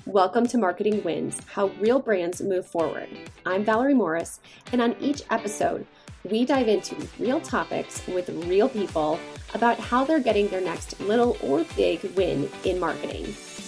Welcome to Marketing Wins, how real brands move forward. I'm Valerie Morris, and on each episode, we dive into real topics with real people about how they're getting their next little or big win in marketing.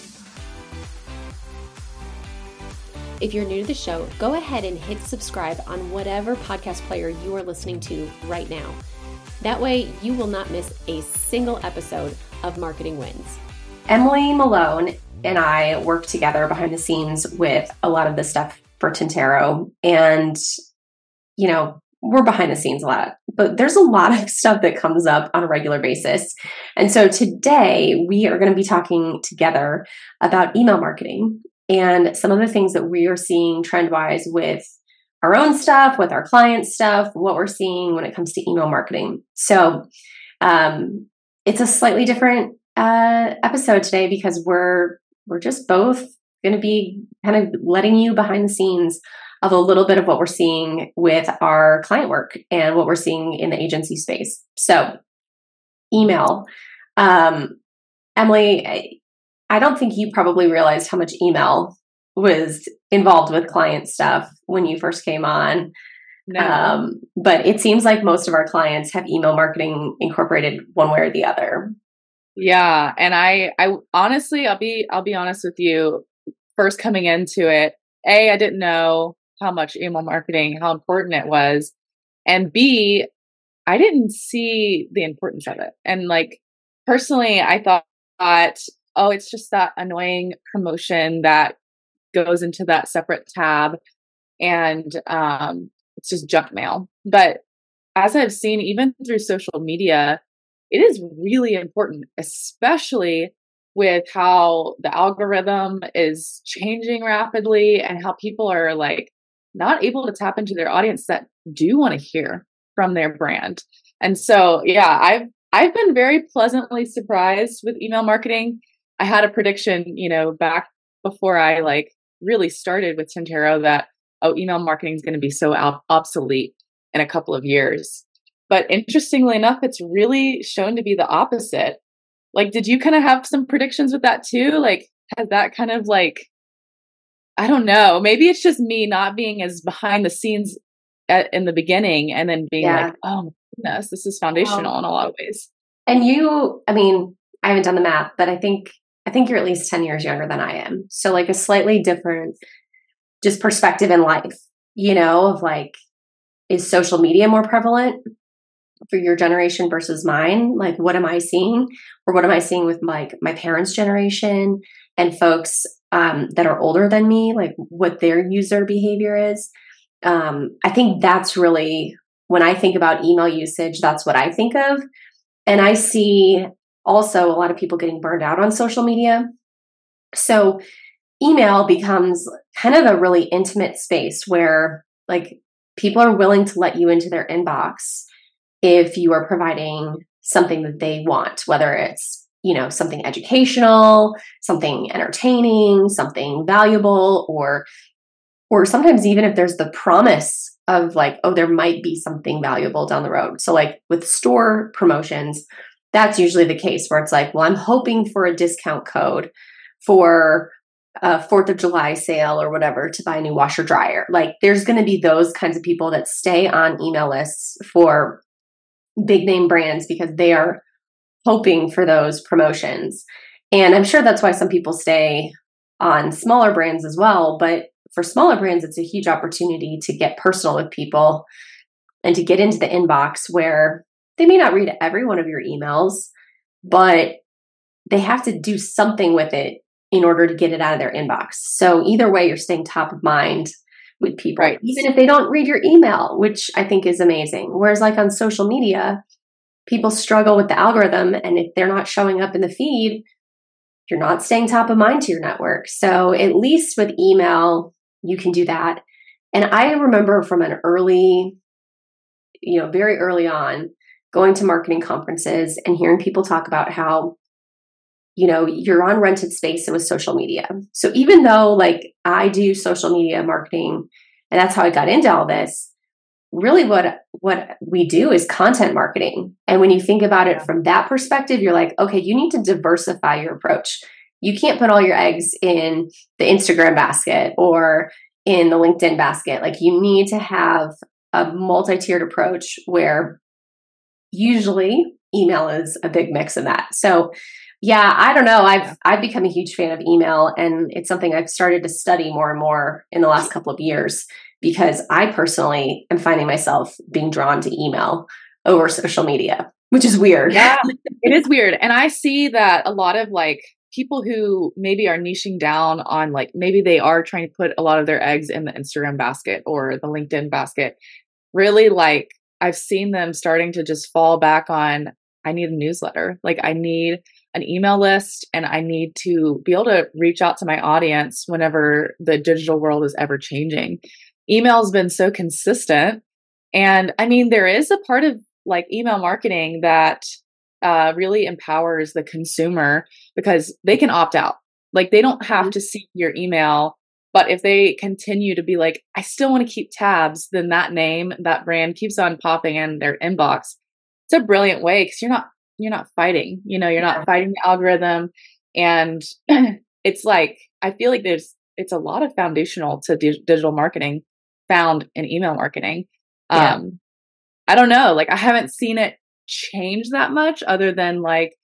If you're new to the show, go ahead and hit subscribe on whatever podcast player you are listening to right now. That way, you will not miss a single episode of Marketing Wins. Emily Malone and I work together behind the scenes with a lot of the stuff for Tintero. And, we're behind the scenes a lot, but there's a lot of stuff that comes up on a regular basis. And so today we are going to be talking together about email marketing and some of the things that we are seeing trend-wise with our own stuff, with our clients' stuff, what we're seeing when it comes to email marketing. So it's a slightly different episode today because we're just both going to be kind of letting you behind the scenes of a little bit of what we're seeing with our client work and what we're seeing in the agency space. So email, Emily, I don't think you probably realized how much email was involved with client stuff when you first came on. No. But it seems like most of our clients have email marketing incorporated one way or the other. Yeah. And I honestly, I'll be honest with you, first coming into it, I didn't know how much email marketing, how important it was. And B, I didn't see the importance of it. And personally, I thought, oh, it's just that annoying promotion that goes into that separate tab. And it's just junk mail. But as I've seen, even through social media, it is really important, especially with how the algorithm is changing rapidly and how people are not able to tap into their audience that do want to hear from their brand. And so, yeah, I've been very pleasantly surprised with email marketing. I had a prediction, back before I really started with Tintero that, email marketing is going to be so obsolete in a couple of years. But interestingly enough, it's really shown to be the opposite. Did you kind of have some predictions with that too? Has that kind of I don't know, maybe it's just me not being as behind the scenes in the beginning and then being oh my goodness, this is foundational in a lot of ways. And I haven't done the math, but I think you're at least 10 years younger than I am. So a slightly different just perspective in life, of is social media more prevalent for your generation versus mine? What am I seeing? Or what am I seeing with my parents' generation and folks that are older than me, what their user behavior is? I think that's really, when I think about email usage, that's what I think of. And I see also a lot of people getting burned out on social media. So email becomes kind of a really intimate space where people are willing to let you into their inbox if you are providing something that they want, whether it's, something educational, something entertaining, something valuable, or sometimes even if there's the promise of there might be something valuable down the road. So with store promotions, that's usually the case where it's well, I'm hoping for a discount code for a 4th of July sale or whatever to buy a new washer dryer. There's going to be those kinds of people that stay on email lists for big name brands because they are hoping for those promotions. And I'm sure that's why some people stay on smaller brands as well. But for smaller brands, it's a huge opportunity to get personal with people and to get into the inbox where they may not read every one of your emails, but they have to do something with it in order to get it out of their inbox. So either way, you're staying top of mind with people, right, even if they don't read your email, which I think is amazing. Whereas on social media, people struggle with the algorithm. And if they're not showing up in the feed, you're not staying top of mind to your network. So at least with email, you can do that. And I remember from an early, very early on, going to marketing conferences and hearing people talk about how, you're on rented space with social media. So even though I do social media marketing, and that's how I got into all this, really what we do is content marketing. And when you think about it from that perspective, you're okay, you need to diversify your approach. you can't put all your eggs in the Instagram basket or in the LinkedIn basket. Like you need to have a multi-tiered approach where usually email is a big mix of that. So yeah, I don't know. I've become a huge fan of email, and it's something I've started to study more and more in the last couple of years because I personally am finding myself being drawn to email over social media, which is weird. Yeah, it is weird. And I see that a lot of like people who maybe are niching down on like, maybe they are trying to put a lot of their eggs in the Instagram basket or the LinkedIn basket. Really, like I've seen them starting to just fall back on, I need a newsletter. Like I need an email list, and I need to be able to reach out to my audience whenever the digital world is ever changing. Email's been so consistent. And I mean, there is a part of like email marketing that really empowers the consumer because they can opt out. Like they don't have to see your email, but if they continue to be like, I still want to keep tabs, then that name, that brand keeps on popping in their inbox. It's a brilliant way because you're not fighting, you're not fighting the algorithm. And it's like, I feel like it's a lot of foundational to digital marketing found in email marketing. Yeah. I don't know, like I haven't seen it change that much other than like,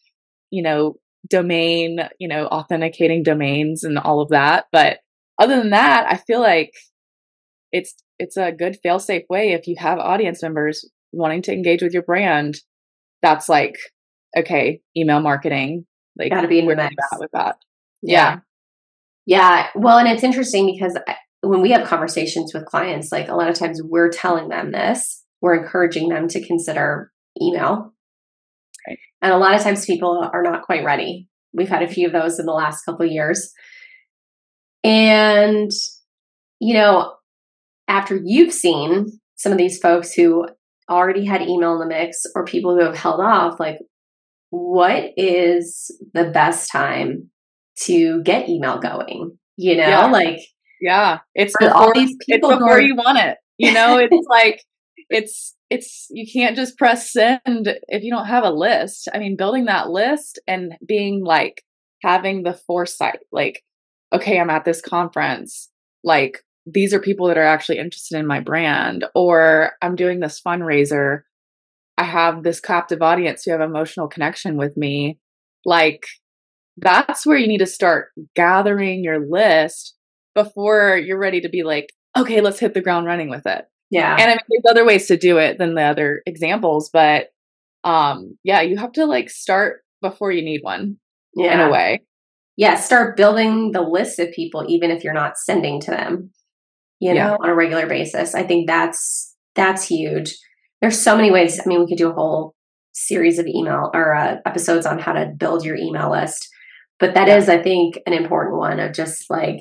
domain, authenticating domains and all of that. But other than that, I feel like it's a good fail-safe way if you have audience members wanting to engage with your brand. That's like, okay, email marketing, like got to be in the mix with that. Yeah. Well, and it's interesting because when we have conversations with clients, like a lot of times we're telling them this, we're encouraging them to consider email. Right. And a lot of times people are not quite ready. We've had a few of those in the last couple of years. And, after you've seen some of these folks who already had email in the mix or people who have held off, like what is the best time to get email going? It's before these people it's before you want it. It's like it's you can't just press send if you don't have a list. I mean, building that list and being like having the foresight, like, okay, I'm at this conference, like these are people that are actually interested in my brand, or I'm doing this fundraiser. I have this captive audience who have emotional connection with me. Like that's where you need to start gathering your list before you're ready to be like, okay, let's hit the ground running with it. Yeah. And I mean, there's other ways to do it than the other examples, but you have to like start before you need one in a way. Yeah. Start building the list of people, even if you're not sending to them, on a regular basis. I think that's huge. There's so many ways. I mean, we could do a whole series of email or episodes on how to build your email list, but that is, I think, an important one of just like,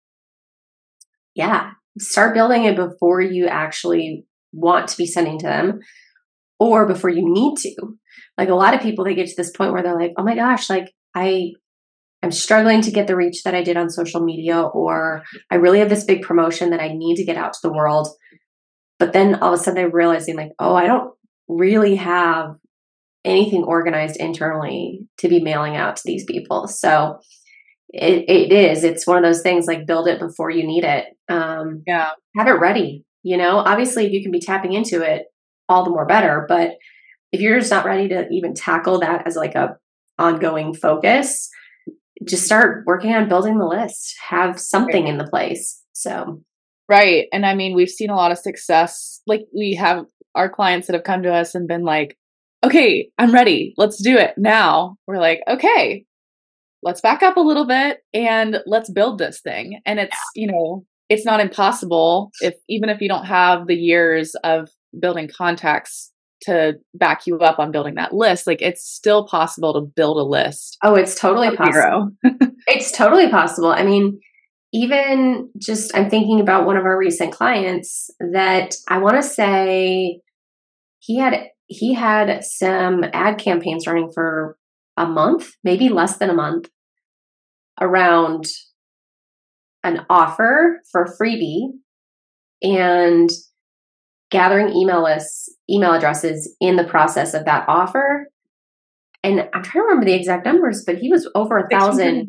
start building it before you actually want to be sending to them or before you need to. Like a lot of people, they get to this point where they're like, oh my gosh, like I'm struggling to get the reach that I did on social media, or I really have this big promotion that I need to get out to the world. But then all of a sudden they're realizing like, oh, I don't really have anything organized internally to be mailing out to these people. So it's one of those things like build it before you need it. Have it ready. Obviously if you can be tapping into it, all the more better. But if you're just not ready to even tackle that as like a ongoing focus, just start working on building the list, have something in the place. So. Right. And I mean, we've seen a lot of success. Like we have our clients that have come to us and been like, okay, I'm ready. Let's do it now. We're like, okay, let's back up a little bit and let's build this thing. And it's, it's not impossible even if you don't have the years of building contacts to back you up on building that list, like it's still possible to build a list. Oh, it's totally possible. It's totally possible. I mean, even just, I'm thinking about one of our recent clients that I want to say he had some ad campaigns running for a month, maybe less than a month, around an offer for a freebie and gathering email addresses in the process of that offer. And I'm trying to remember the exact numbers, but he was over 1,000.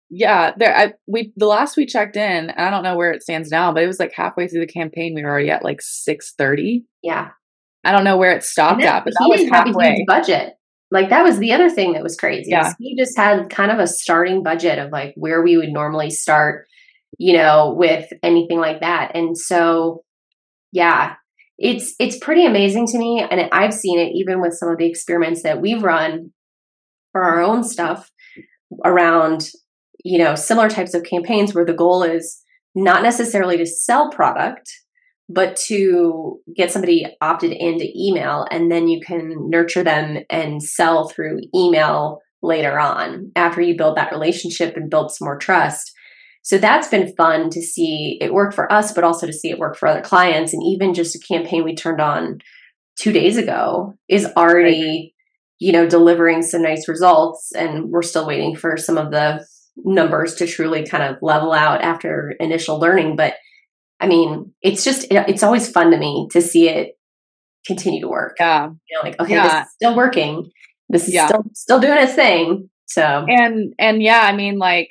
yeah, the last we checked in, I don't know where it stands now, but it was like halfway through the campaign. We were already at like 6:30. Yeah. I don't know where it stopped at, but that he was didn't have a huge halfway. budget. Like that was the other thing that was crazy. Yeah. He just had kind of a starting budget of like where we would normally start, you know, with anything like that. And so, yeah, it's pretty amazing to me. And I've seen it even with some of the experiments that we've run for our own stuff around, you know, similar types of campaigns where the goal is not necessarily to sell product, but to get somebody opted into email, and then you can nurture them and sell through email later on after you build that relationship and build some more trust. So that's been fun to see it work for us, but also to see it work for other clients. And even just a campaign we turned on 2 days ago is already, you know, delivering some nice results. And we're still waiting for some of the numbers to truly kind of level out after initial learning. But I mean, it's always fun to me to see it continue to work. Yeah. You know, like, okay, this is still working. This is still doing its thing. So, and yeah, I mean, like,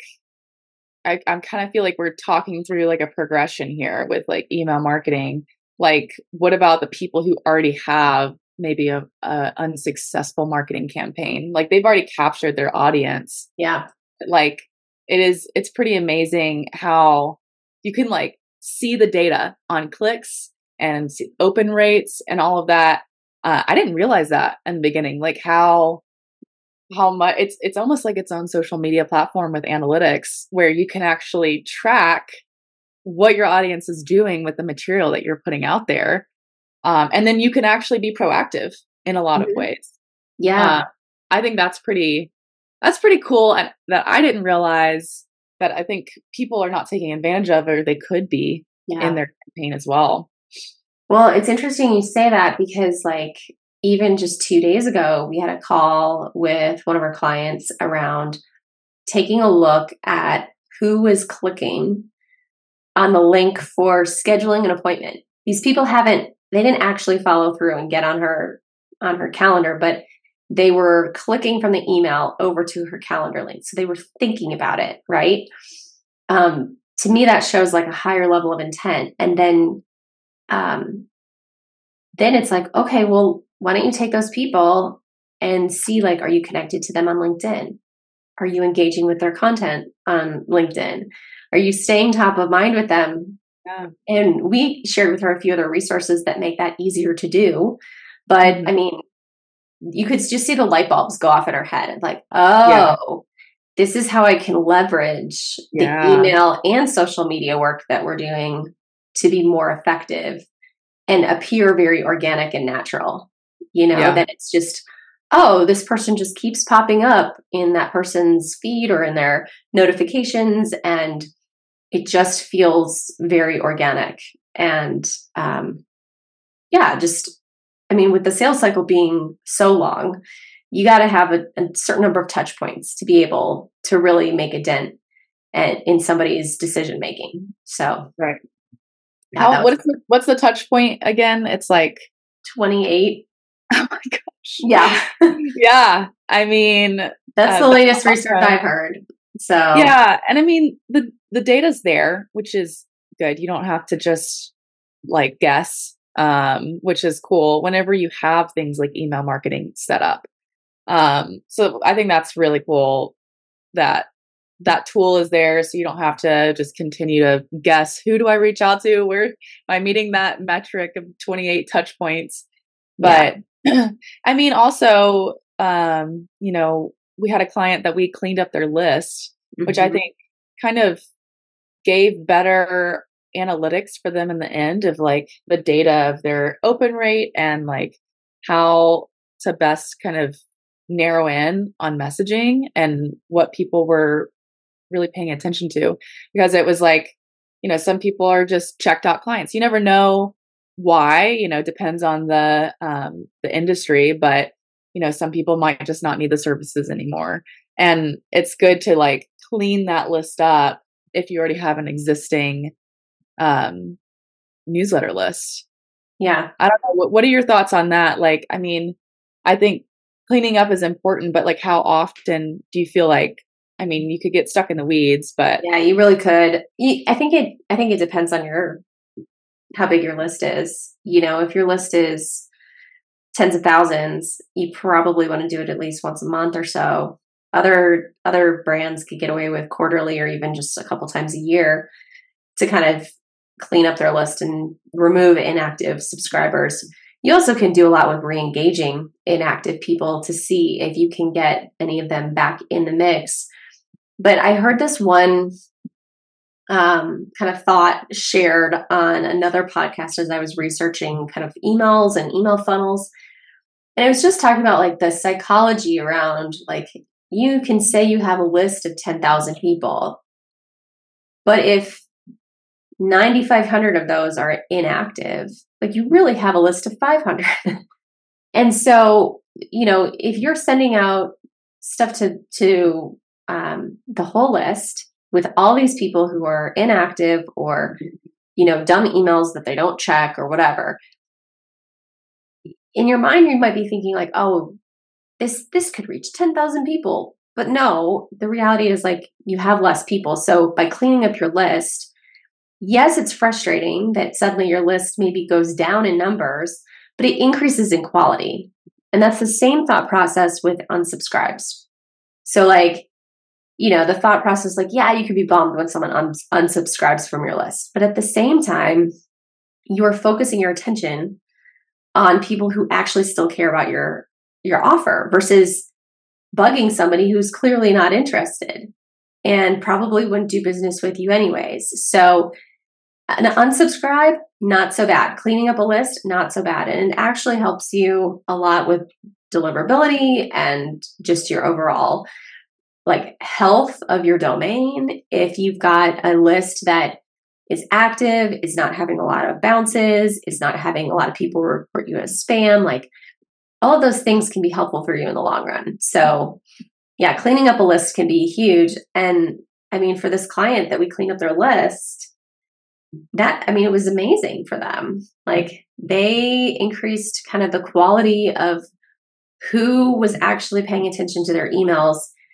I'm kind of feel like we're talking through like a progression here with like email marketing. Like, what about the people who already have maybe a unsuccessful marketing campaign? Like they've already captured their audience. Yeah. Like it's pretty amazing how you can like see the data on clicks and open rates and all of that. I didn't realize that in the beginning, like how much it's almost like its own social media platform with analytics where you can actually track what your audience is doing with the material that you're putting out there. And then you can actually be proactive in a lot of ways. Yeah. I think that's pretty cool. And that I didn't realize that I think people are not taking advantage of, or they could be in their campaign as well. Well, it's interesting you say that because like even just 2 days ago, we had a call with one of our clients around taking a look at who was clicking on the link for scheduling an appointment. These people they didn't actually follow through and get on her calendar, but they were clicking from the email over to her calendar link. So they were thinking about it, right? To me, that shows like a higher level of intent. And then it's like, okay, well, why don't you take those people and see, like, are you connected to them on LinkedIn? Are you engaging with their content on LinkedIn? Are you staying top of mind with them? Yeah. And we shared with her a few other resources that make that easier to do. But I mean, you could just see the light bulbs go off in her head and like, this is how I can leverage the email and social media work that we're doing to be more effective and appear very organic and natural. You know, that it's just, this person just keeps popping up in that person's feed or in their notifications, and it just feels very organic. And with the sales cycle being so long, you got to have a certain number of touch points to be able to really make a dent in somebody's decision making. So, right. What's the touch point again? It's like 28. Oh my gosh. Yeah. Yeah. I mean, that's the latest research I've heard. So yeah. And I mean, the data's there, which is good. You don't have to just like guess, which is cool whenever you have things like email marketing set up. So I think that's really cool that tool is there, so you don't have to just continue to guess, who do I reach out to? Where am I meeting that metric of 28 touch points? But I mean, also, we had a client that we cleaned up their list, which I think kind of gave better analytics for them in the end of like the data of their open rate and like how to best kind of narrow in on messaging and what people were really paying attention to, because it was like, some people are just checked out clients. You never know why, depends on the industry, but some people might just not need the services anymore. And it's good to like clean that list up if you already have an existing newsletter list. Yeah. I don't know. What are your thoughts on that? Like, I mean, I think cleaning up is important, but like how often do you feel like I mean, you could get stuck in the weeds, but yeah, you really could. I think it depends on how big your list is. If your list is tens of thousands, you probably want to do it at least once a month or so. Other brands could get away with quarterly or even just a couple times a year to kind of clean up their list and remove inactive subscribers. You also can do a lot with re-engaging inactive people to see if you can get any of them back in the mix. But I heard this one kind of thought shared on another podcast as I was researching kind of emails and email funnels. And it was just talking about like the psychology around, like, you can say you have a list of 10,000 people, but if 9,500 of those are inactive, like, you really have a list of 500. And so, if you're sending out stuff to the whole list with all these people who are inactive or, dumb emails that they don't check or whatever, in your mind, you might be thinking like, oh, this could reach 10,000 people. But no, the reality is, like, you have less people. So by cleaning up your list, yes, it's frustrating that suddenly your list maybe goes down in numbers, but it increases in quality. And that's the same thought process with unsubscribes. So like, the thought process, like, yeah, you could be bummed when someone unsubscribes from your list. But at the same time, you're focusing your attention on people who actually still care about your offer versus bugging somebody who's clearly not interested and probably wouldn't do business with you anyways. So an unsubscribe, not so bad. Cleaning up a list, not so bad. And it actually helps you a lot with deliverability and just your overall like health of your domain. If you've got a list that is active, is not having a lot of bounces, is not having a lot of people report you as spam, like, all of those things can be helpful for you in the long run. So yeah, cleaning up a list can be huge. And I mean, for this client that we cleaned up their list, it was amazing for them. Like, they increased kind of the quality of who was actually paying attention to their emails.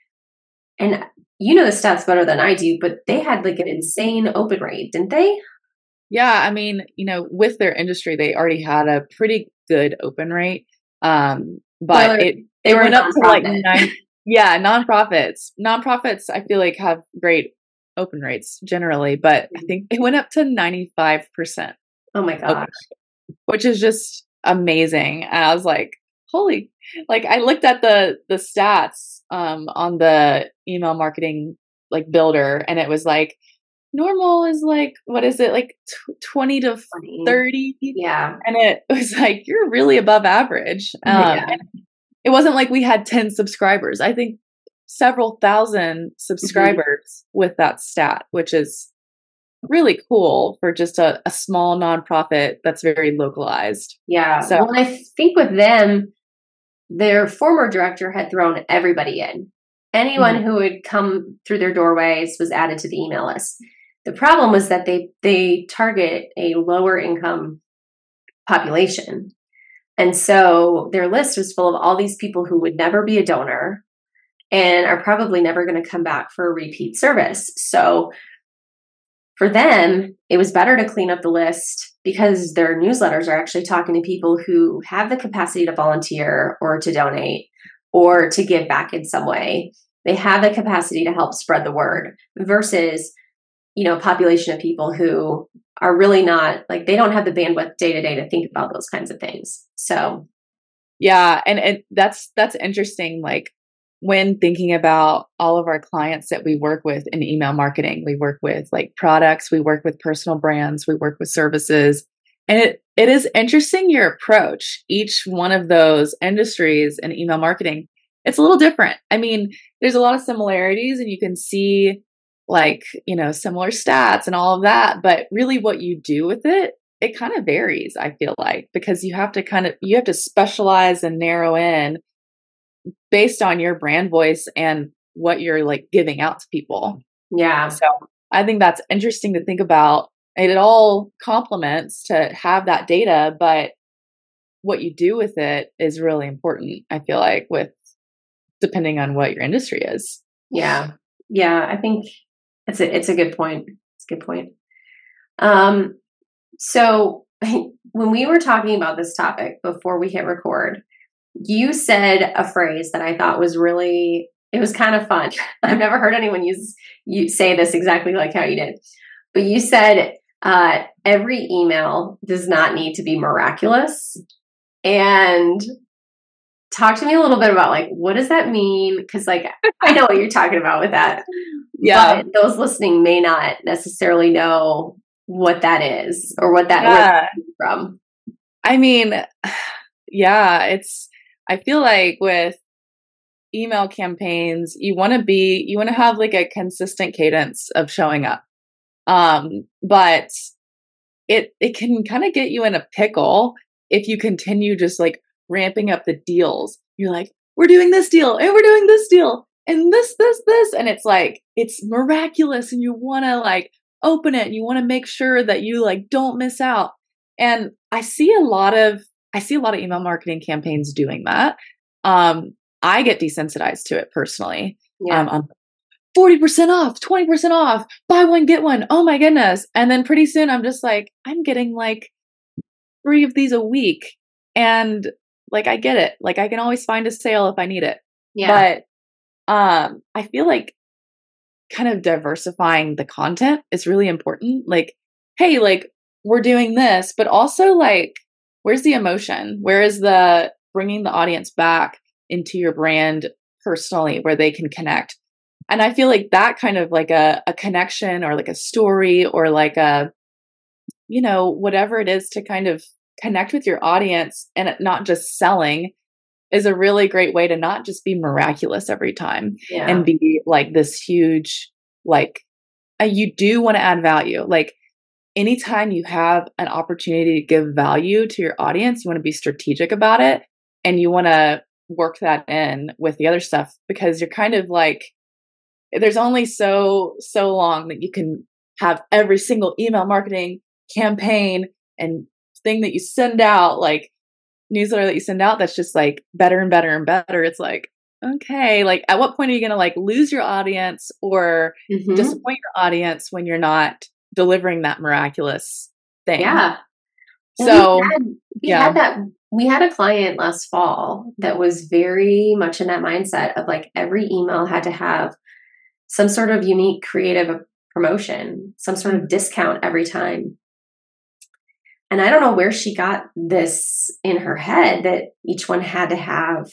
And you know the stats better than I do, but they had like an insane open rate, didn't they? yeah, I mean, with their industry, they already had a pretty good open rate. But Well, it they were went up to like nonprofit. nonprofits. Nonprofits, I feel like, have great open rates generally, but I think it went up to 95%, Oh my gosh. which is just amazing. And I was like, holy, like, I looked at the stats on the email marketing like builder, and it was like normal is like, what is it, like 20 to 30? Yeah. And it was like, you're really above average. Yeah. And it wasn't like we had 10 subscribers. I think several thousand subscribers with that stat, which is really cool for just a small nonprofit that's very localized. Yeah. So, well, I think with them, their former director had thrown everybody in. Anyone who would come through their doorways was added to the email list. The problem was that they target a lower income population. And so their list was full of all these people who would never be a donor and are probably never going to come back for a repeat service. So for them, it was better to clean up the list because their newsletters are actually talking to people who have the capacity to volunteer or to donate or to give back in some way. They have the capacity to help spread the word versus, a population of people who are really not, like, they don't have the bandwidth day to day to think about those kinds of things. So yeah. And that's interesting. Like, when thinking about all of our clients that we work with in email marketing, we work with like products, we work with personal brands, we work with services. And it is interesting your approach. Each one of those industries in email marketing, it's a little different. I mean, there's a lot of similarities and you can see like, similar stats and all of that. But really what you do with it kind of varies, I feel like, because you have to specialize and narrow in based on your brand voice and what you're like giving out to people. yeah. So I think that's interesting to think about. And it all complements to have that data, but what you do with it is really important, I feel like, with depending on what your industry is. Yeah. Yeah, I think it's a good point. It's a good point. So when we were talking about this topic before we hit record, you said a phrase that I thought was really, it was kind of fun. I've never heard anyone you say this exactly like how you did. But you said every email does not need to be miraculous. And talk to me a little bit about like, what does that mean? Because like, I know what you're talking about with that. Yeah. But those listening may not necessarily know what that is or what that is from. I mean, yeah, I feel like with email campaigns, you want to have like a consistent cadence of showing up. But it can kind of get you in a pickle if you continue just like ramping up the deals. You're like, we're doing this deal and we're doing this deal and this. And it's like, it's miraculous and you want to like open it and you want to make sure that you like don't miss out. And I see a lot of email marketing campaigns doing that. I get desensitized to it personally. Yeah. 40% off, 20% off, buy one, get one. Oh my goodness. And then pretty soon I'm just like, I'm getting like 3 of these a week. And like, I get it. Like I can always find a sale if I need it. Yeah. But, I feel like kind of diversifying the content is really important. Like, hey, like we're doing this, but also like, where's the emotion? Where is the bringing the audience back into your brand personally where they can connect? And I feel like that kind of like a connection or like a story or like a, you know, whatever it is to kind of connect with your audience and it not just selling is a really great way to not just be miraculous every time and be like this huge, like you do want to add value. Like anytime you have an opportunity to give value to your audience, you want to be strategic about it and you want to work that in with the other stuff because you're kind of like, there's only so long that you can have every single email marketing campaign and thing that you send out, like newsletter that you send out, that's just like better and better and better. It's like, okay, like at what point are you going to like lose your audience or disappoint your audience when you're not delivering that miraculous thing? Yeah. So we had a client last fall that was very much in that mindset of like every email had to have some sort of unique creative promotion, some sort of discount every time. And I don't know where she got this in her head that each one had to have,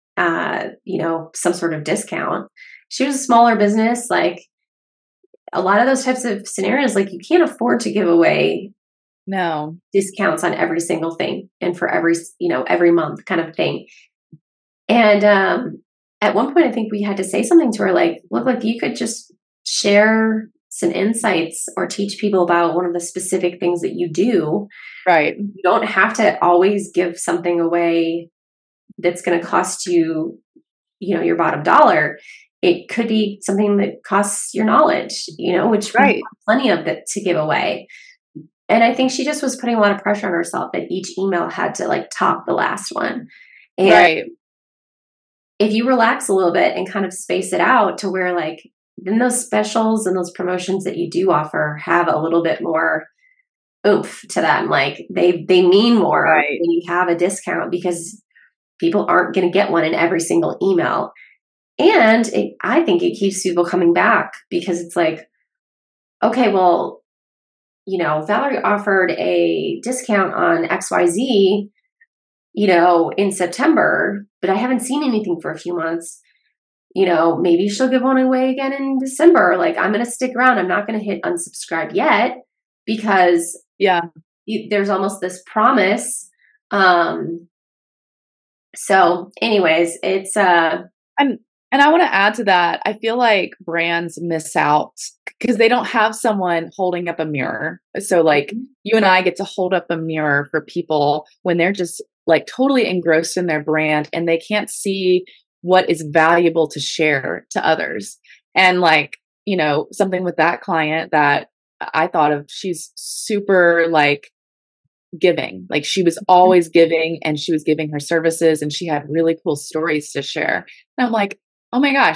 some sort of discount. She was a smaller business. Like a lot of those types of scenarios, like you can't afford to give away discounts on every single thing and for every month kind of thing. And, at one point, I think we had to say something to her like, look, like you could just share some insights or teach people about one of the specific things that you do. Right. You don't have to always give something away that's going to cost you, your bottom dollar. It could be something that costs your knowledge, which we have plenty of that to give away. And I think she just was putting a lot of pressure on herself that each email had to like top the last one. And if you relax a little bit and kind of space it out to where like then those specials and those promotions that you do offer have a little bit more oomph to them. Like they mean more when you have a discount because people aren't going to get one in every single email. And I think it keeps people coming back because it's like, okay, well, Valerie offered a discount on XYZ, in September, but I haven't seen anything for a few months. Maybe she'll give one away again in December. Like I'm going to stick around. I'm not going to hit unsubscribe yet because there's almost this promise. So anyways, it's, and I want to add to that. I feel like brands miss out because they don't have someone holding up a mirror. So like you and I get to hold up a mirror for people when they're just like totally engrossed in their brand and they can't see what is valuable to share to others. And like, something with that client that I thought of, she's super like giving, like she was always giving and she was giving her services and she had really cool stories to share. And I'm like, oh my gosh,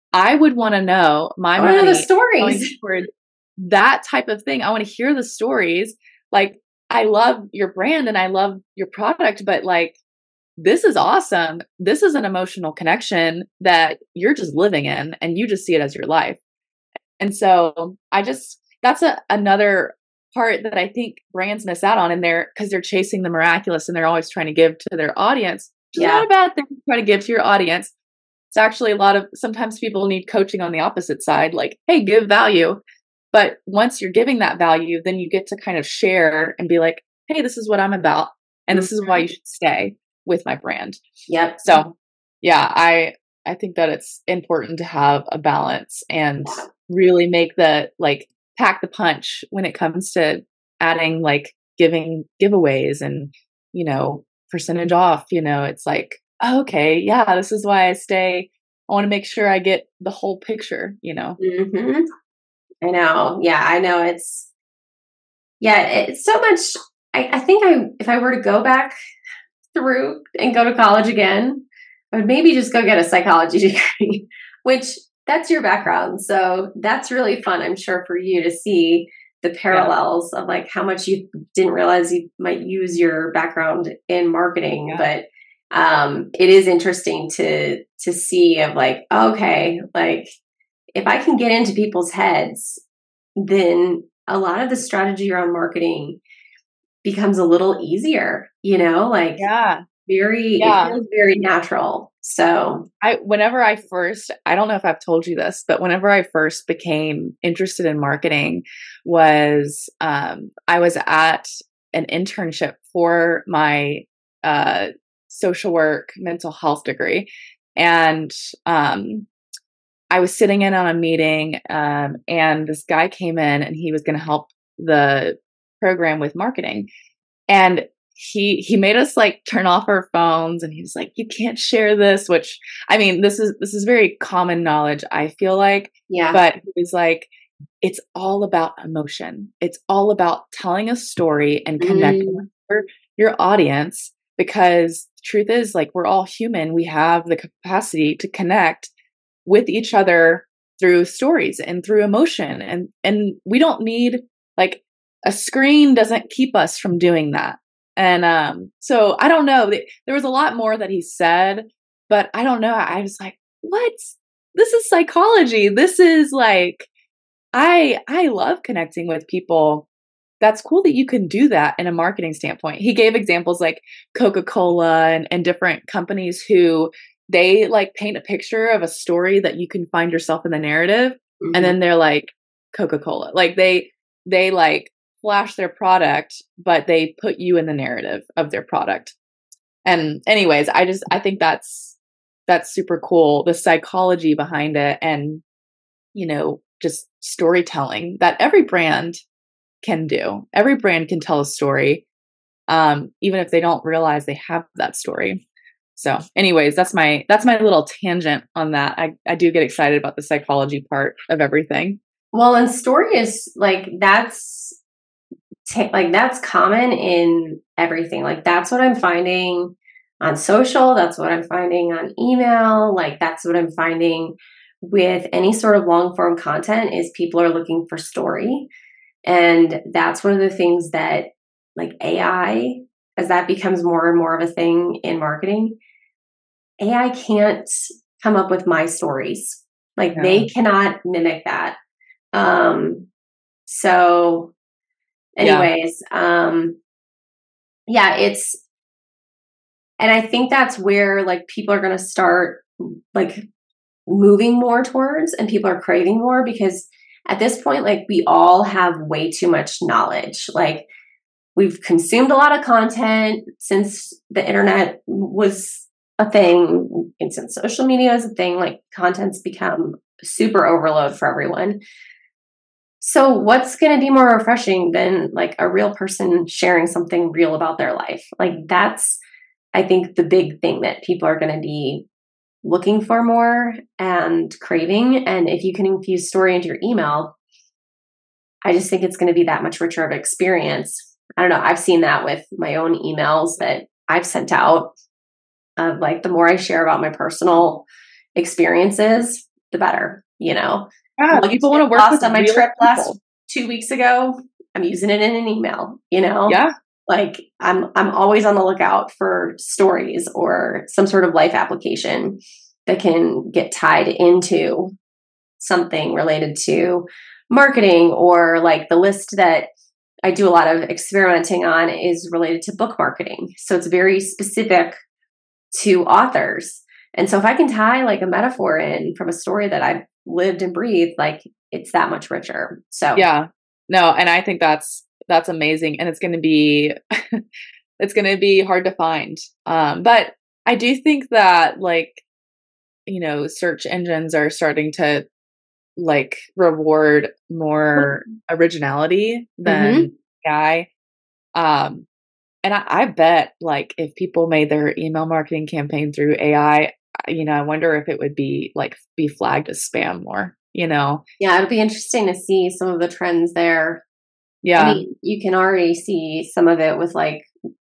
I would want to know my I want to know the money going stories. toward that type of thing. I want to hear the stories. Like, I love your brand and I love your product, but like, this is awesome. This is an emotional connection that you're just living in and you just see it as your life. And so that's another part that I think brands miss out on in there because they're chasing the miraculous and they're always trying to give to their audience, which is not a bad thing to try to give to your audience. It's actually sometimes people need coaching on the opposite side, like, hey, give value. But once you're giving that value, then you get to kind of share and be like, hey, this is what I'm about. And this is why you should stay with my brand. Yep. So yeah, I think that it's important to have a balance and really make pack the punch when it comes to adding like giving giveaways and, percentage off, it's like, oh, okay, yeah, this is why I stay. I want to make sure I get the whole picture, Mm-hmm. I know. Yeah, I know. It's so much. I think if I were to go back through and go to college again, I would maybe just go get a psychology degree, which that's your background. So that's really fun, I'm sure, for you to see the parallels of like how much you didn't realize you might use your background in marketing. But it is interesting to see of like, okay, like if I can get into people's heads, then a lot of the strategy around marketing becomes a little easier, like it feels very natural. So I don't know if I've told you this, but whenever I first became interested in marketing was, I was at an internship for my, social work, mental health degree. And, I was sitting in on a meeting, and this guy came in and he was going to help the program with marketing. And he made us like turn off our phones and he was like, you can't share this, which I mean, this is very common knowledge, I feel like. Yeah. But he was like, it's all about emotion. It's all about telling a story and connecting with your audience, because the truth is like, we're all human. We have the capacity to connect with each other through stories and through emotion. And we don't need like a screen doesn't keep us from doing that. And so I don't know. There was a lot more that he said, but I don't know. I was like, what? This is psychology. This is like, I love connecting with people. That's cool that you can do that in a marketing standpoint. He gave examples like Coca-Cola and different companies who they like paint a picture of a story that you can find yourself in the narrative. Mm-hmm. And then they're like Coca-Cola. Like they like flash their product, but they put you in the narrative of their product. And anyways, I think that's super cool. The psychology behind it and, just storytelling that every brand can do. Every brand can tell a story, even if they don't realize they have that story. So anyways, that's my little tangent on that. I do get excited about the psychology part of everything. Well, and story is like, that's common in everything. Like that's what I'm finding on social. That's what I'm finding on email. Like that's what I'm finding with any sort of long form content is people are looking for story. And that's one of the things that like AI, as that becomes more and more of a thing in marketing, AI can't come up with my stories. Like they cannot mimic that. So anyways, and I think that's where like people are going to start like moving more towards, and people are craving more, because at this point, like we all have way too much knowledge. Like we've consumed a lot of content since the internet was a thing, and since social media is a thing, like content's become super overload for everyone. So what's going to be more refreshing than like a real person sharing something real about their life? Like that's, I think, the big thing that people are going to be looking for more and craving. And if you can infuse story into your email, I just think it's going to be that much richer of an experience. I don't know. I've seen that with my own emails that I've sent out. Like the more I share about my personal experiences, the better, you know. Yeah, people want to work with on my real trip last people. 2 weeks ago. I'm using it in an email, you know. Yeah. Like I'm always on the lookout for stories or some sort of life application that can get tied into something related to marketing, or like the list that I do a lot of experimenting on is related to book marketing. So it's very specific to authors. And so if I can tie like a metaphor in from a story that I've lived and breathed, like it's that much richer. So yeah, no, and I think that's amazing, and it's going to be it's going to be hard to find. But I do think that, like, you know, search engines are starting to like reward more originality than AI. And I bet, like, if people made their email marketing campaign through AI, you know, I wonder if it would be flagged as spam more, you know? Yeah, it'll be interesting to see some of the trends there. Yeah. I mean, you can already see some of it with like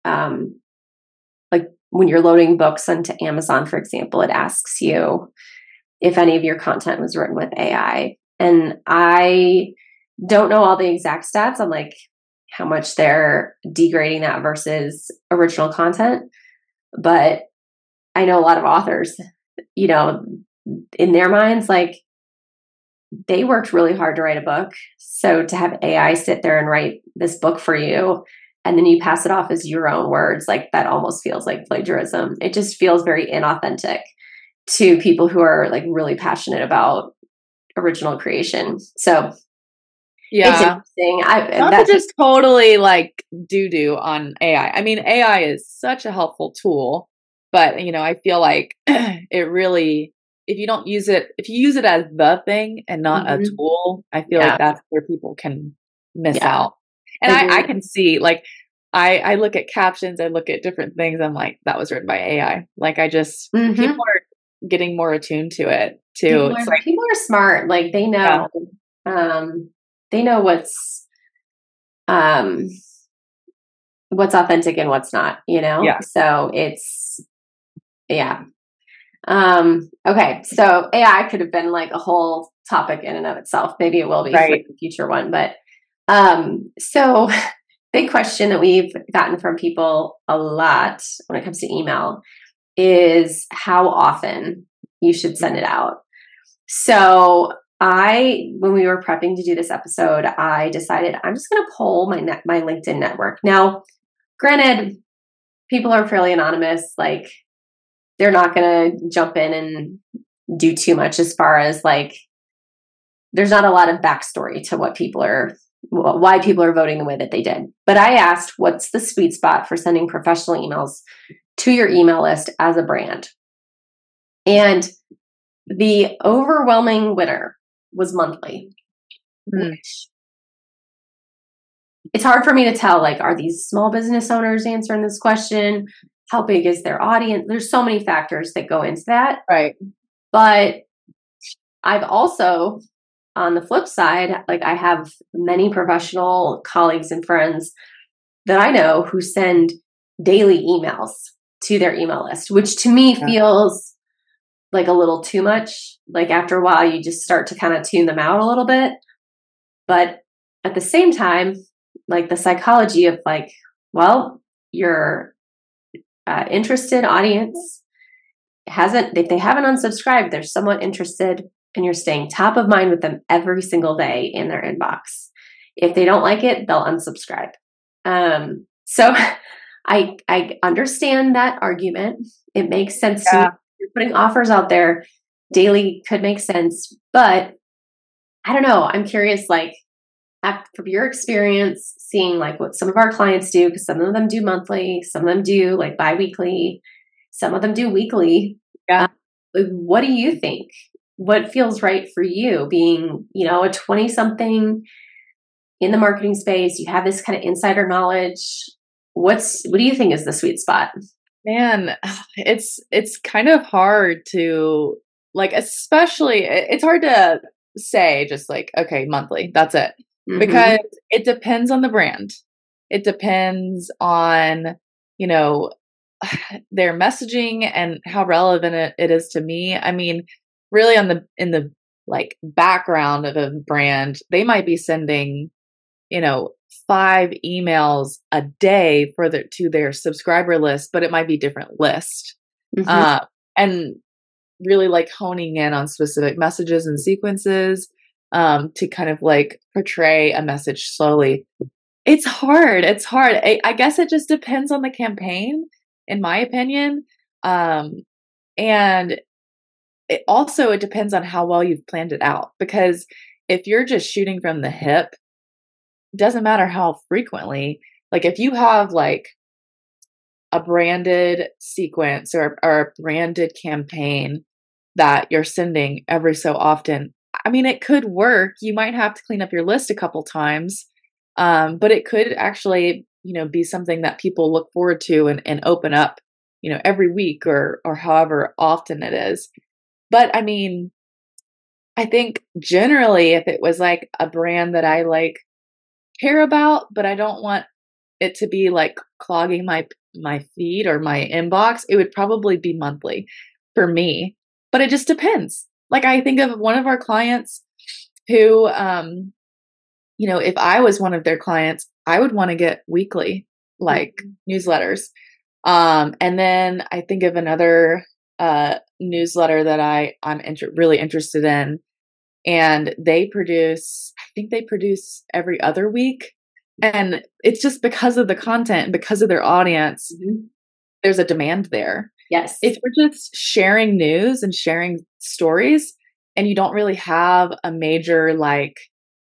when you're loading books onto Amazon, for example, it asks you if any of your content was written with AI. And I don't know all the exact stats on like how much they're degrading that versus original content. But I know a lot of authors, you know, in their minds, like they worked really hard to write a book. So to have AI sit there and write this book for you, and then you pass it off as your own words, like that almost feels like plagiarism. It just feels very inauthentic to people who are like really passionate about original creation. So yeah, it's interesting. Not to just totally like doo-doo on AI. I mean, AI is such a helpful tool, but you know, I feel like it really, if you use it as the thing and not a tool, I feel like that's where people can miss out. And I can see, like, I look at captions, I look at different things, I'm like, that was written by AI. Like, I just, people are getting more attuned to it too. People are smart. Like they know, they know what's authentic and what's not, you know? Yeah. So it's, okay. So AI could have been like a whole topic in and of itself. Maybe it will be for the future one, but, so big question that we've gotten from people a lot when it comes to email is how often you should send it out. So when we were prepping to do this episode, I decided I'm just going to poll my LinkedIn network. Now, granted, people are fairly anonymous. Like they're not going to jump in and do too much as far as like, there's not a lot of backstory to why people are voting the way that they did. But I asked, what's the sweet spot for sending professional emails to your email list as a brand? And the overwhelming winner was monthly. It's hard for me to tell, like, are these small business owners answering this question? How big is their audience? There's so many factors that go into that. Right. But I've also, on the flip side, like I have many professional colleagues and friends that I know who send daily emails to their email list, which to me feels like a little too much. Like after a while, you just start to kind of tune them out a little bit. But at the same time, like the psychology of like, well, your interested audience if they haven't unsubscribed, they're somewhat interested, and you're staying top of mind with them every single day in their inbox. If they don't like it, they'll unsubscribe. So I understand that argument. It makes sense to me. You're putting offers out there daily could make sense, but I don't know. I'm curious, like, from your experience, seeing like what some of our clients do, because some of them do monthly, some of them do like biweekly, some of them do weekly. Yeah. What do you think? What feels right for you, being, you know, a 20-something in the marketing space? You have this kind of insider knowledge. What do you think is the sweet spot? Man, it's kind of hard to like, especially it's hard to say just like, okay, monthly, that's it. Because it depends on the brand. It depends on, you know, their messaging and how relevant it is to me. I mean, really in the like background of a brand, they might be sending, 5 emails a day to their subscriber list, but it might be different list. Mm-hmm. And really like honing in on specific messages and sequences, to kind of like portray a message slowly. It's hard. It's hard. I guess it just depends on the campaign, in my opinion. And it depends on how well you've planned it out, because if you're just shooting from the hip, it doesn't matter how frequently. Like if you have like a branded sequence or a branded campaign that you're sending every so often, I mean, it could work. You might have to clean up your list a couple times, but it could actually, be something that people look forward to and open up, every week or however often it is. But I mean, I think generally if it was like a brand that I like care about, but I don't want it to be like clogging my feed or my inbox, it would probably be monthly for me. But it just depends. Like I think of one of our clients who, if I was one of their clients, I would want to get weekly like newsletters. And then I think of another newsletter that I'm really interested in, and I think they produce every other week, and it's just because of the content, because of their audience, there's a demand there. Yes. If you're just sharing news and sharing stories and you don't really have a major like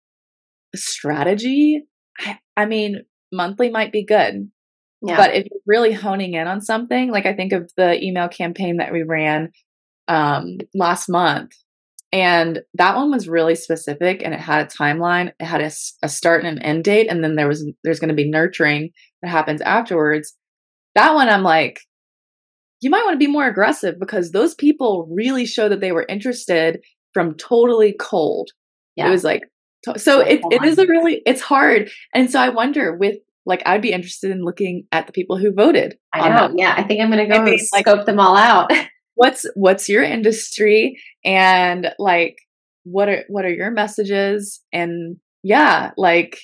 strategy, I mean, monthly might be good. Yeah. But if you're really honing in on something, like I think of the email campaign that we ran last month, and that one was really specific and it had a timeline. It had a start and an end date, and then there's going to be nurturing that happens afterwards. That one, I'm like, you might want to be more aggressive, because those people really show that they were interested from totally cold. Yeah. It was like, so it is it's hard. And so I wonder I'd be interested in looking at the people who voted. I know. Yeah. I think I'm going to go scope them all out. What's your industry, and like, what are your messages? And I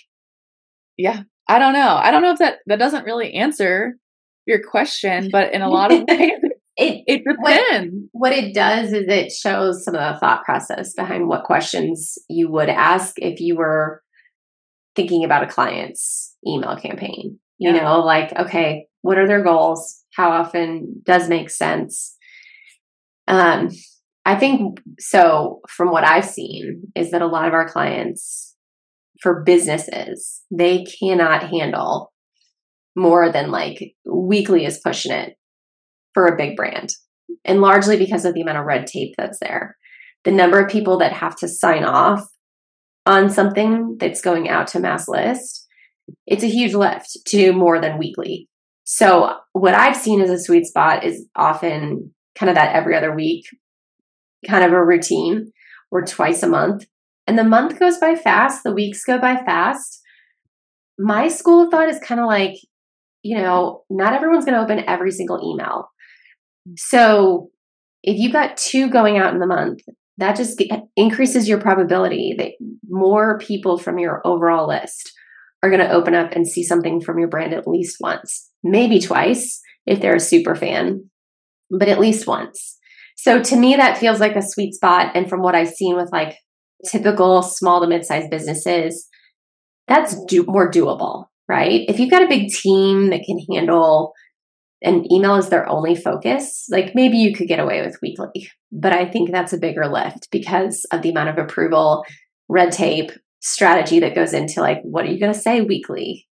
don't know. I don't know if that doesn't really answer your question, but in a lot of ways, it depends. What it does is it shows some of the thought process behind what questions you would ask if you were thinking about a client's email campaign. You know, like, okay, what are their goals? How often does make sense? I think so. From what I've seen is that a lot of our clients, for businesses, they cannot handle more than like weekly is pushing it for a big brand. And largely because of the amount of red tape that's there. The number of people that have to sign off on something that's going out to mass list, it's a huge lift to do more than weekly. So what I've seen as a sweet spot is often kind of that every other week, kind of a routine, or twice a month. And the month goes by fast. The weeks go by fast. My school of thought is kind of like, not everyone's going to open every single email. So if you've got 2 going out in the month, that just increases your probability that more people from your overall list are going to open up and see something from your brand at least once, maybe twice if they're a super fan, but at least once. So to me, that feels like a sweet spot. And from what I've seen with like typical small to mid-sized businesses, that's more doable, right? If you've got a big team that can handle and email is their only focus, like maybe you could get away with weekly. But I think that's a bigger lift because of the amount of approval, red tape, strategy that goes into like, what are you going to say weekly,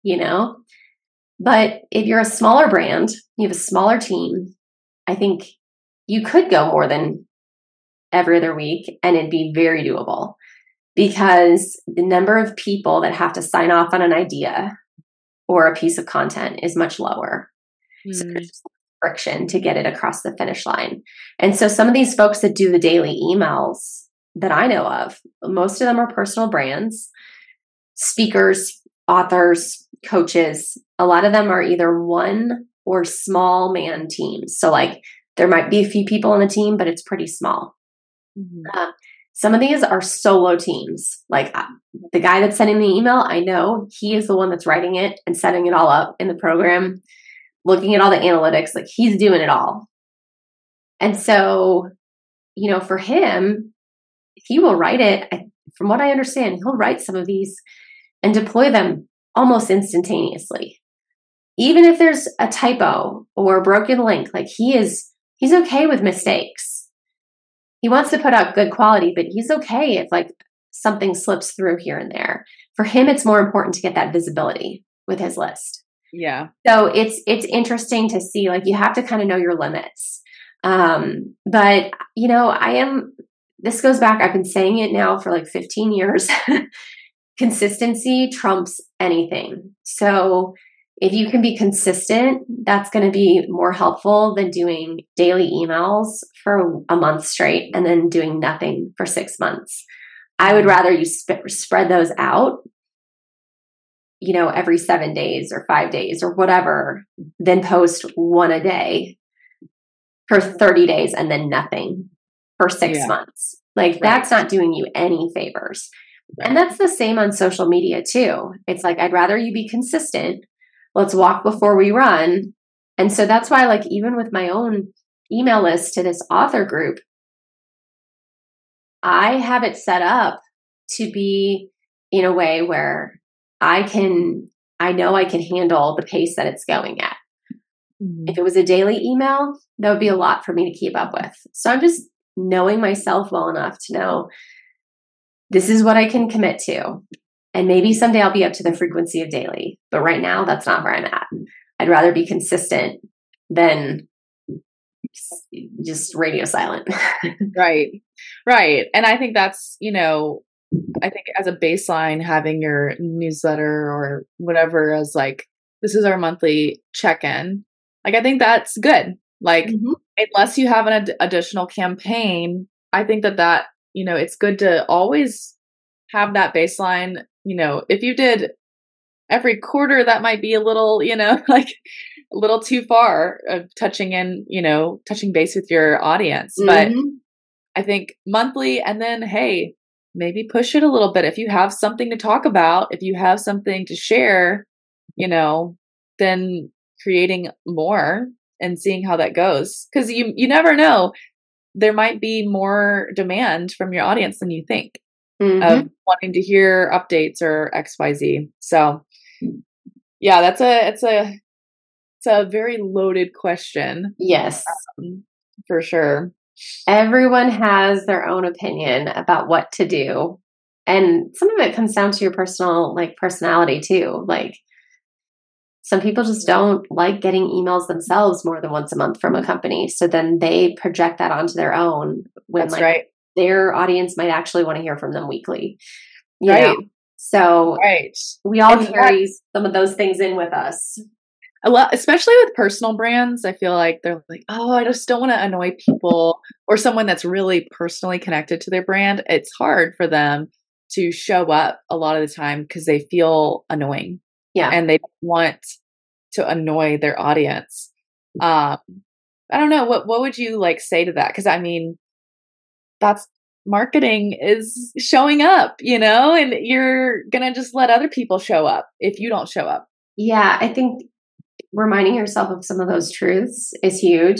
But if you're a smaller brand, you have a smaller team, I think you could go more than every other week and it'd be very doable because the number of people that have to sign off on an idea or a piece of content is much lower. So there's just friction to get it across the finish line. And so some of these folks that do the daily emails that I know of, most of them are personal brands, speakers, authors, coaches. A lot of them are either one or small man teams. So like there might be a few people on the team, but it's pretty small. Some of these are solo teams. Like the guy that's sending the email, I know he is the one that's writing it and setting it all up in the program, looking at all the analytics, like he's doing it all. And so, for him, he will write it. From what I understand, he'll write some of these and deploy them almost instantaneously. Even if there's a typo or a broken link, like he's okay with mistakes. He wants to put out good quality, but he's okay if like something slips through here and there. For him, it's more important to get that visibility with his list. Yeah. So it's interesting to see, like, you have to kind of know your limits. But this goes back, I've been saying it now for like 15 years. Consistency trumps anything. So if you can be consistent, that's going to be more helpful than doing daily emails for a month straight and then doing nothing for 6 months. I would rather you spread those out, every 7 days or 5 days or whatever, than post one a day for 30 days and then nothing for 6 months. Like that's not doing you any favors. Right. And that's the same on social media too. It's like, I'd rather you be consistent. Let's walk before we run. And so that's why, like, even with my own email list to this author group, I have it set up to be in a way where I know I can handle the pace that it's going at. Mm-hmm. If it was a daily email, that would be a lot for me to keep up with. So I'm just knowing myself well enough to know this is what I can commit to. And maybe someday I'll be up to the frequency of daily. But right now, that's not where I'm at. I'd rather be consistent than just radio silent. Right. And I think that's, I think as a baseline, having your newsletter or whatever as like, this is our monthly check-in. Like, I think that's good. Like, unless you have an additional campaign, I think that, it's good to always have that baseline. If you did every quarter, that might be a little, like a little too far of touching base with your audience. But I think monthly, and then, hey, maybe push it a little bit. If you have something to talk about, if you have something to share, then creating more and seeing how that goes. Because you never know. There might be more demand from your audience than you think. Of wanting to hear updates or XYZ. So yeah, it's a very loaded question. Yes. For sure. Everyone has their own opinion about what to do. And some of it comes down to your personal, like, personality too. Like, some people just don't like getting emails themselves more than once a month from a company. So then they project that onto their own when their audience might actually want to hear from them weekly. You know? So we all carry some of those things in with us. A lot, especially with personal brands. I feel like they're like, oh, I just don't want to annoy people, or someone that's really personally connected to their brand. It's hard for them to show up a lot of the time because they feel annoying. Yeah. And they want to annoy their audience. I don't know. What would you like say to that? Because I mean, that's marketing is showing up, and you're going to just let other people show up if you don't show up. Yeah. I think reminding yourself of some of those truths is huge,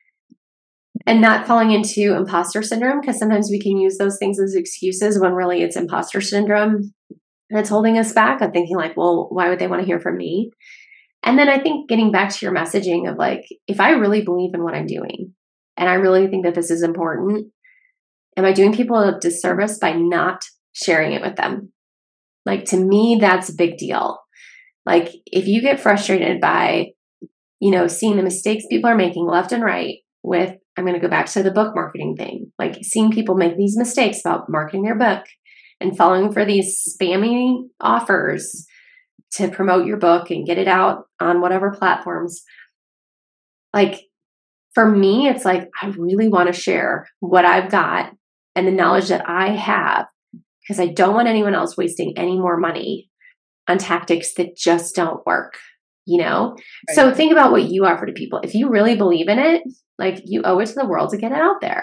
and not falling into imposter syndrome, because sometimes we can use those things as excuses when really it's imposter syndrome. And it's holding us back of thinking like, well, why would they want to hear from me? And then I think getting back to your messaging of like, if I really believe in what I'm doing and I really think that this is important, am I doing people a disservice by not sharing it with them? Like, to me, that's a big deal. Like, if you get frustrated by, seeing the mistakes people are making left and right with, I'm going to go back to the book marketing thing, like seeing people make these mistakes about marketing their book and falling for these spammy offers to promote your book and get it out on whatever platforms. Like, for me, it's like, I really want to share what I've got and the knowledge that I have, because I don't want anyone else wasting any more money on tactics that just don't work, Right. So think about what you offer to people. If you really believe in it, like, you owe it to the world to get it out there.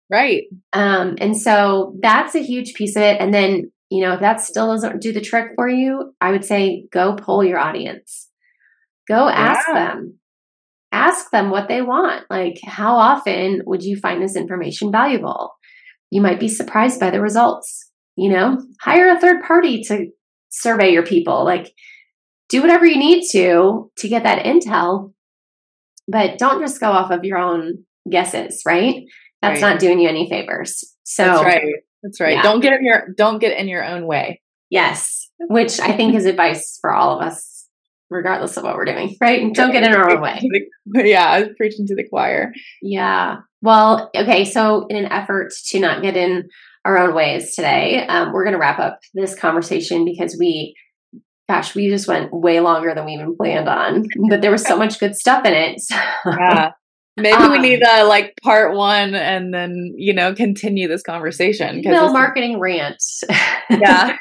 Right. And so that's a huge piece of it. And then, if that still doesn't do the trick for you, I would say go poll your audience. Go ask them. Ask them what they want. Like, how often would you find this information valuable? You might be surprised by the results. Hire a third party to survey your people. Like, do whatever you need to get that intel, but don't just go off of your own guesses, right? That's not doing you any favors. So that's right. Yeah. Don't get in your own way. Yes. Which I think is advice for all of us, regardless of what we're doing, right? Don't get in our own way. I was preaching to the choir. Yeah. Well, okay. So in an effort to not get in our own ways today, we're going to wrap up this conversation because we just went way longer than we even planned on, but there was so much good stuff in it. Yeah. Maybe we need part 1 and then, continue this conversation. Email marketing rant. Yeah.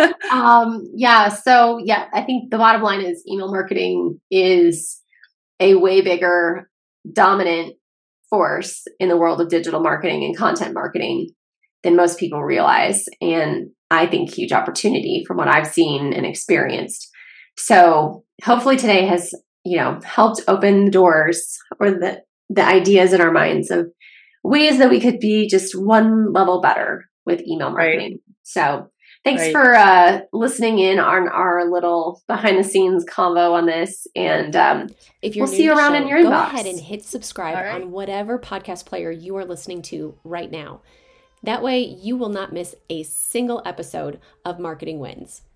So I think the bottom line is email marketing is a way bigger dominant force in the world of digital marketing and content marketing than most people realize. And I think huge opportunity from what I've seen and experienced. So hopefully today has, helped open the doors or the ideas in our minds of ways that we could be just one level better with email marketing. Right. So thanks for listening in on our little behind the scenes convo on this. And if you're we'll see you around in your inbox. Go inbox. ahead and hit subscribe on whatever podcast player you are listening to right now. That way you will not miss a single episode of Marketing Wins.